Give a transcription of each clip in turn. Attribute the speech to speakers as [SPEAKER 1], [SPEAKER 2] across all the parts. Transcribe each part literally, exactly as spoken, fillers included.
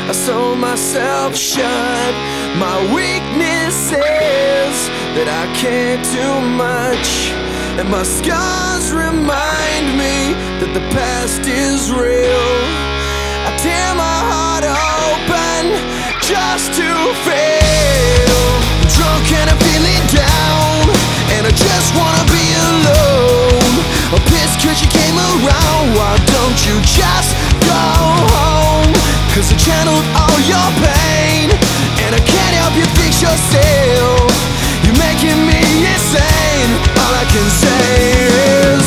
[SPEAKER 1] I sew myself shut. My weakness is that I can't do much, and my scars remind me that the past is real. I tear my heart open just to fail. I'm drunk and I'm feeling down, and I just wanna be alone. I'm pissed cause you came around. Why don't you just go home? Cause I channeled all your pain, and I can't help you fix yourself. You're making me insane. All I can say is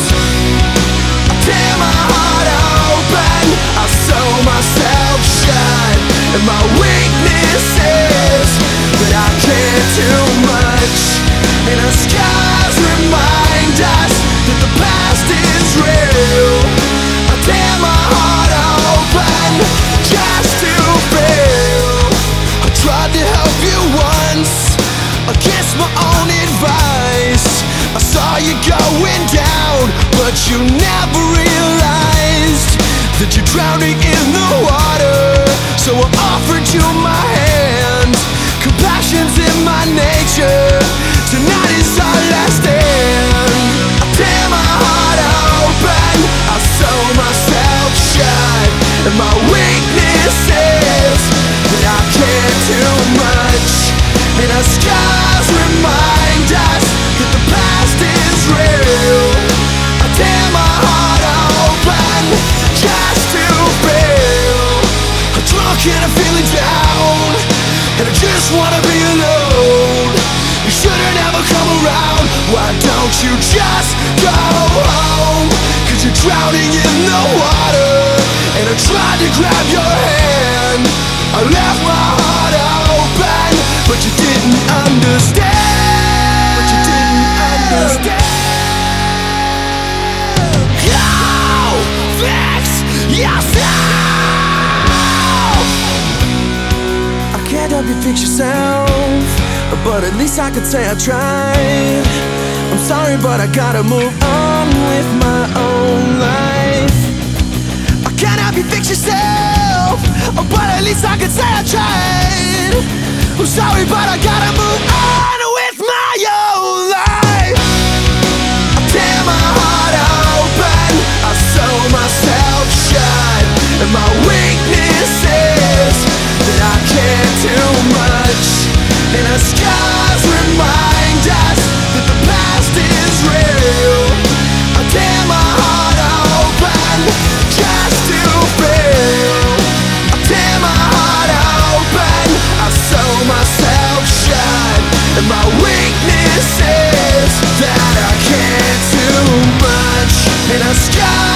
[SPEAKER 1] I tear my heart open, I sew myself shut, and my weakness is that I can't do much, and our scars remind us that the past is real. I tear my heart open just to feel. I tried to help you once against my own advice. I saw you going down, but you never realized that you're drowning in the water. So I offered you my hand. Compassion's in my nature. Tonight is our last stand. I tear my heart open, I sew myself shut, and my weakness is that I can't do much, and our scars remind us that the past is real. I tear my heart open just to feel. I'm drunk and I'm feeling down, and I just wanna be alone. You shouldn't ever come around. Why don't you just go home? Cause you're drowning in the water, and I tried to grab your hand. I left my heart open, but you didn't understand. But you didn't understand. Go fix yourself. I can't help you fix yourself, but at least I could say I tried. I'm sorry, but I gotta move on with my own life. I can't help you fix yourself, but at least I could say I tried. I'm sorry, but I gotta move on with my own life. I tear my heart open, I sew myself shut, and my weakness is that I can't do much, and our scars remind us that the past is real. I tear my heart open just to feel. I tear my heart open, I sew myself shut, and my weakness is that I can't do much, and our scars